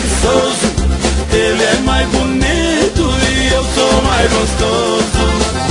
preguiçoso. Ele é mais bonito e eu sou mais gostoso.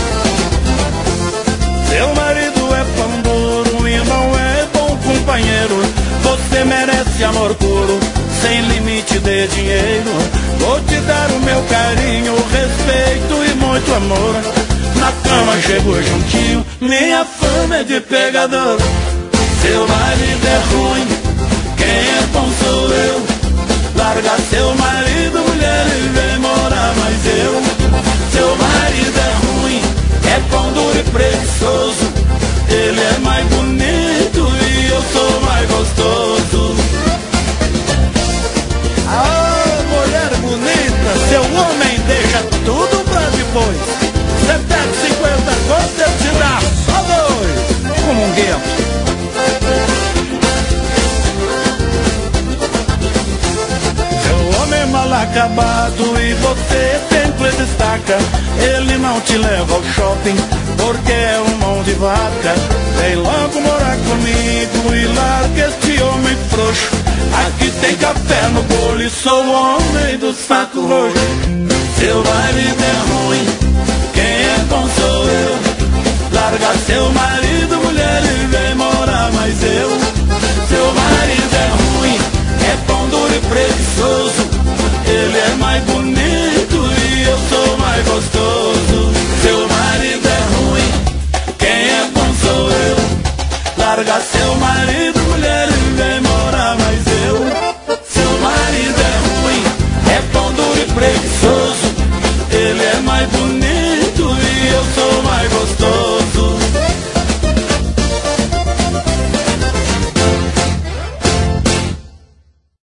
Seu marido é pão duro e não é bom companheiro. Você merece amor puro, sem limite de dinheiro. Vou te dar o meu carinho, respeito e muito amor. Na cama chego juntinho, minha fama é de pegador. Seu marido é ruim, quem é bom sou eu. Larga seu marido, mulher, e vem morar mais eu. Seu marido é ruim, é pão duro e preguiçoso. Ele é mais bonito e eu sou mais gostoso. Ah, mulher bonita, seu homem deixa tudo pra depois. Você pega 50 contos, eu te dá só 2, como um gueto. Seu homem é mal acabado e você sempre destaca. Ele não te leva ao shopping porque é um mão de vaca. Vem logo morar comigo e larga este homem frouxo. Aqui tem café no bolo e sou o homem do saco roxo. Seu marido é ruim, quem é bom sou eu. Larga seu marido, mulher, e vem morar mais eu. Seu marido é ruim, é pão duro e preguiçoso. Ele é mais bonito e eu sou mais gostoso. Seu marido é ruim, quem é bom sou eu. Larga seu marido,